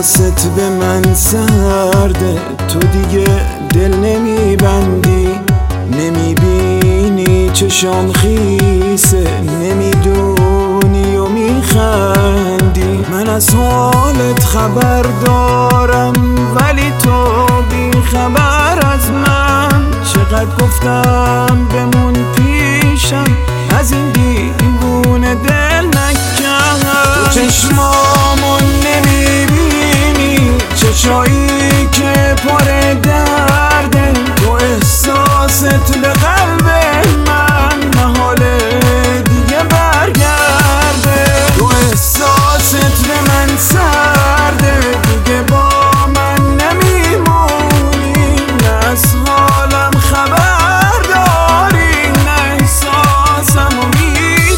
احساست به من سرده، تو دیگه دل نمیبندی، نمیبینی چشام خیسه، نمیدونی و میخندی. من از حالت خبر دارم ولی تو بی خبر از من. چقدر گفتم بمون پیشم، از این دیوونه دل نکن. تو چشمامون نمیبینی، چشایی که پر درده، تو احساست به قلب من محاله دیگه برگرده. تو احساست به من سرده، دیگه با من نمیمونی، نه از حالم خبر داری، نه احساسمو میدونی.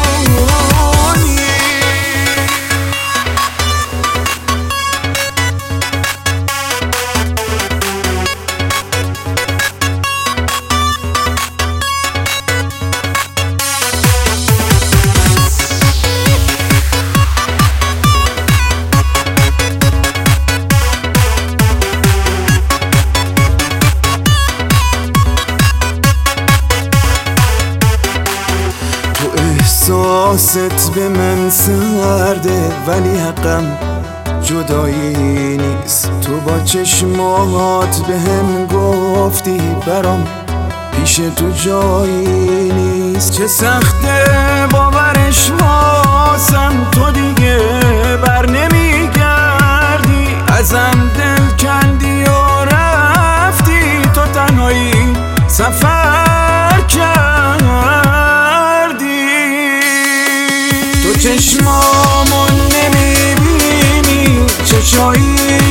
احساست به من سرده ولی حقم جدایی نیست. تو با چشمات به هم گفتی برام پیش تو جایی نیست. چه سخته باورش واسم، تو دیگه بر نمیگردی، ازم دل کندی و رفتی، تو تنهایی سفر کردی. تو چشمامون نمیبینی، چشایی